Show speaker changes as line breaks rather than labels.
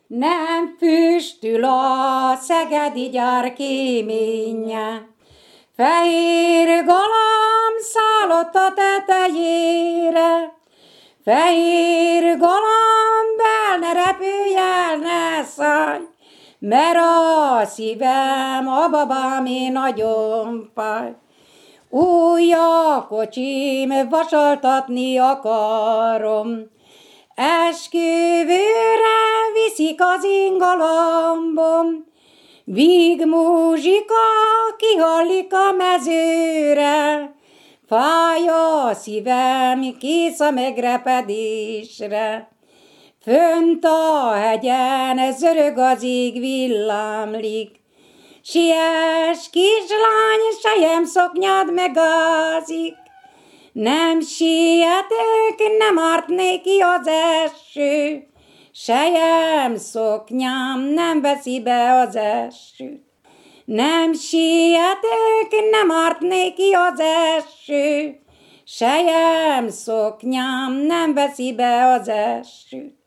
Nem füstül a szegedi gyár kéménye, fehér galamb szállott a tetejére, fehér galamb, el ne repülj, el ne szállj, mert a szívem a babámé nagyon fáj. Új a kocsim, vasaltatni akarom, esküvőre viszik az én galambom. Víg muzsika kihallik a mezőre, fáj a szívem, kész a megrepedésre. Fönt a hegyen zörög az ég, villámlik, siess kislány, sejem szoknyad megázik. Nem sietök, nem árt néki az eső, sejem szoknyám nem veszi be az esőt. Nem sietök, nem árt néki az eső, sejem szoknyám nem veszi be az esőt.